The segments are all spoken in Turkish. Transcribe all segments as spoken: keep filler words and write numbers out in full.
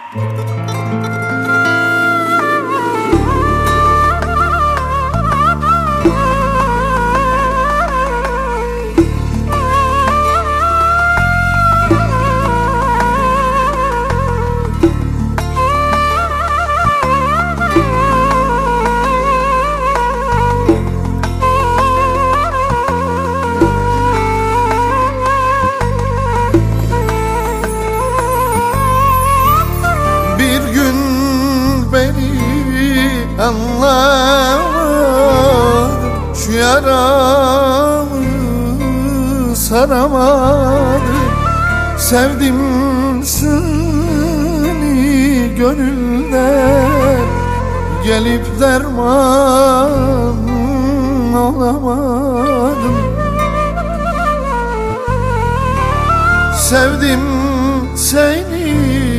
Anlamadım, şu yaramı saramadım. Sevdim seni gönülden, gelip derman olamadım. Sevdim seni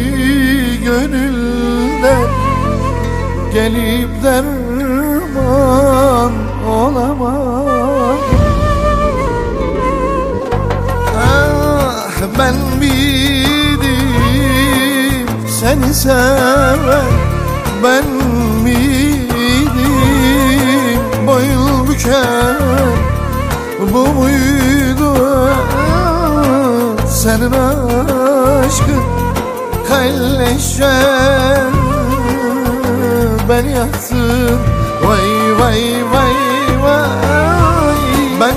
gönülden, gelip derman olamadım. Ah, ben miydim seni seven, ben miydim boyun büken, bu muydu senin aşkın? Kalleşen ben yaktın, vay vay vay vay. Ben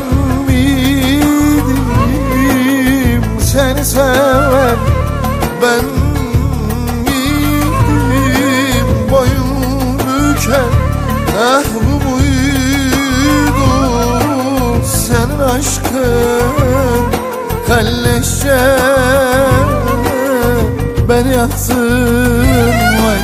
miydim seni seven, ben miydim boyun büken? Ah, bu muydu senin aşkın? Kalleşçe ben yaktın, vay.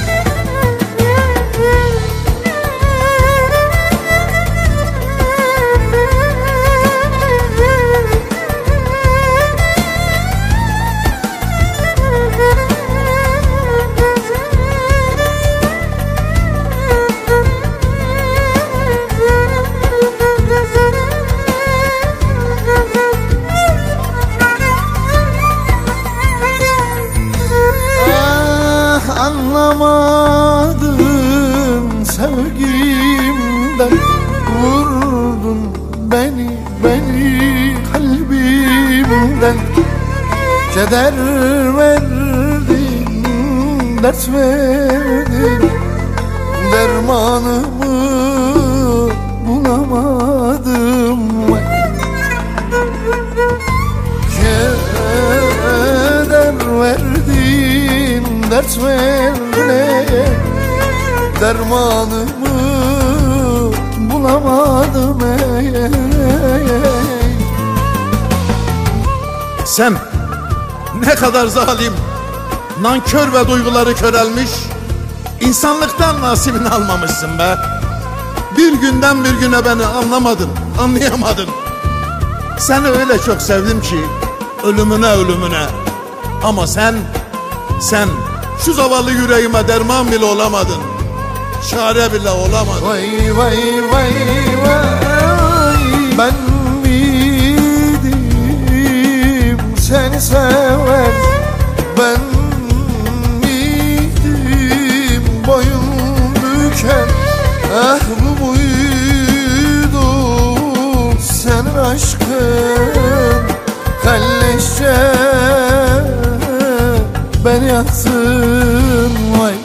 Anlamadın sevgimden, vurdun beni, beni kalbimden. Keder verdin, dert verdin, dermanımı bulamadım. Keder verdin, dert verdin, dermanımı bulamadım. Ey, ey, ey. Sen ne kadar zalim, nankör ve duyguları körelmiş, insanlıktan nasibini almamışsın be. Bir günden bir güne beni anlamadın, anlayamadın. Seni öyle çok sevdim ki, ölümüne ölümüne. Ama sen, sen şu zavallı yüreğime derman bile olamadın, çare bile olamadın. Vay vay vay vay. Ben miydim seni seven, ben miydim boyun büken? Ah, bu muydu senin aşkın? Kalleşçe ben yaktın, vay.